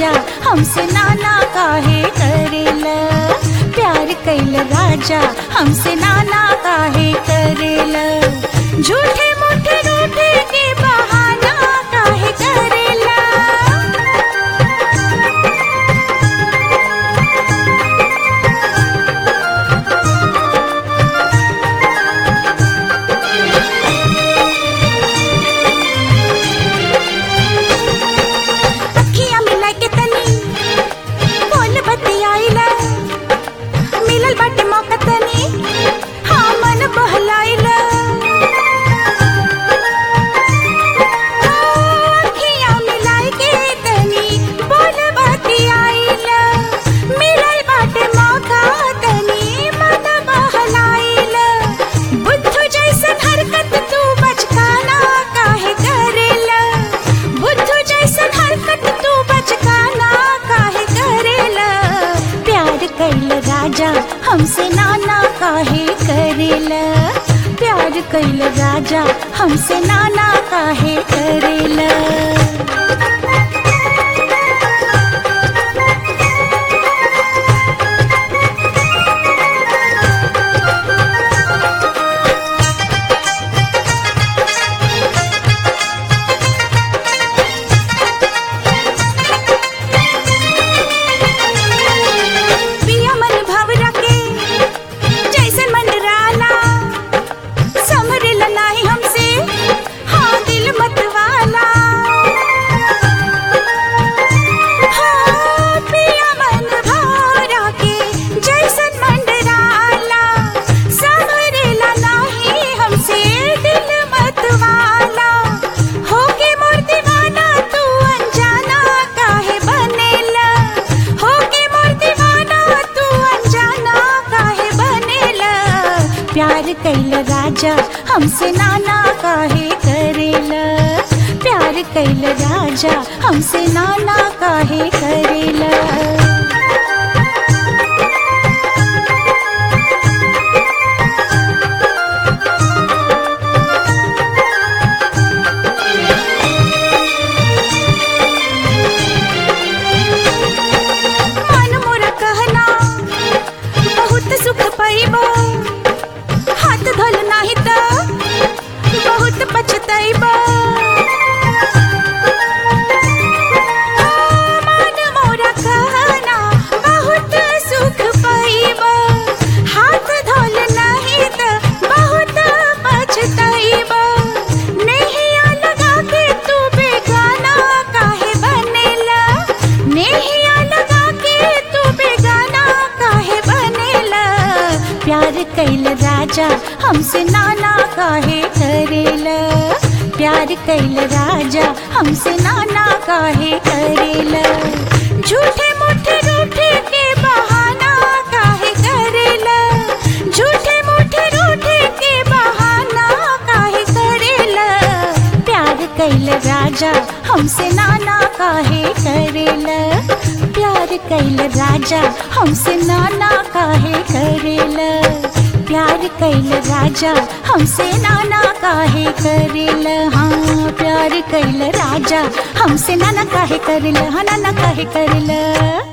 राजा हमसे नाना काहे करेला। प्यार कैल राजा हमसे नाना काहे करेला। झूठे मूठे रूठे के बहाना काहे करेला। मिलल बाटे मौका तनी हाँ मन बहलाइला। अखियां मिलाई के तनी बोल बतियाइला। मिलल बाटे मौका तनी मन बहलाइला। बुद्धू जैसन हरकत तू बचकाना काहे करेला। बुद्धू जैसन हरकत तू बचकाना काहे करेला। प्यार कैल राजा हमसे नाना काहे करेला। प्यार कैल राजा हमसे नाना काहे करेला। प्यार कैल राजा हमसे नाना काहे करेला। प्यार कैल राजा हमसे नाना काहे करेला। मन मोरा कहना बहुत सुख पाइबा। हाथ धोल नाही त बहुत पछताइबा। मन मोरा कहना बहुत सुख पाइबा। हाथ धोल नाही त बहुत पछताइबा। नैया लगा के तू बेगाना काहे बनेला। नैया लगा के तू बेगाना काहे बनेला। प्यार कैल राजा हमसे नाना काहे करेला। प्यार कैल राजा हमसे नाना काहे करेला। झूठे मूठे रूठे के बहाना काहे करेला। झूठे मूठे रूठे के बहाना काहे करेला। प्यार कैल राजा हमसे नाना काहे करेला। प्यार कैल राजा हमसे नाना काहे करेला। प्यार कैल राजा हमसे नाना काहे करेला। हाँ प्यार कैल राजा हमसे नाना काहे करेला। हाँ नाना काहे करेला।